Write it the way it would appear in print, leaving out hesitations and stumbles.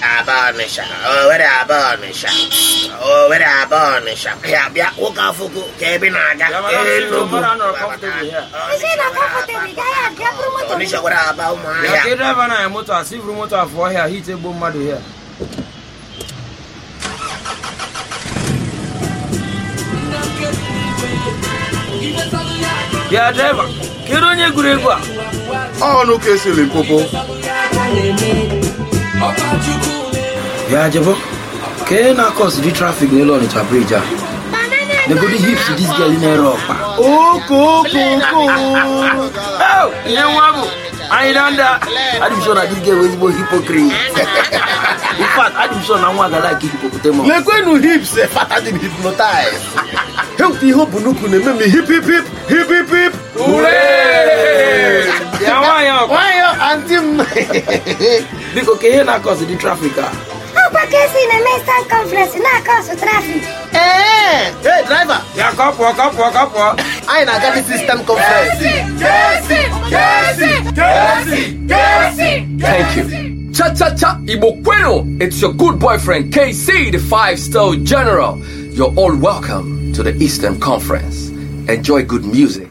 Abanisha. Oh, where Abanisha. Oh, where Abanisha. Yeah, Okafuku, Kabinaga. Onisha, what about my driver and motor? See, motor for here. He's a boom mother here. Yeah, driver. Get on your good. Oh, no case, Limpopo. Yeah, Jabo. Can I cause the traffic no longer to bridge? The good hips to this girl in Europe. Oh, go. Oh, you know, I don't know. I'm sure that this girl is more hypocrite. In fact, I'm sure now I like hippopotamus. Like when you hips, fat and hypnotize. Help the hope Bunuku name me hip. Hooray! Yeah, why you antim? Because can I cause the traffic? Because in a Mason conference, not cause traffic. Hey, driver. Yeah, walk up. I got the system conference. Thank you. Cha Ibo Bueno. It's your good boyfriend KC, the 5-star general. You're all welcome to the Eastern Conference. Enjoy good music.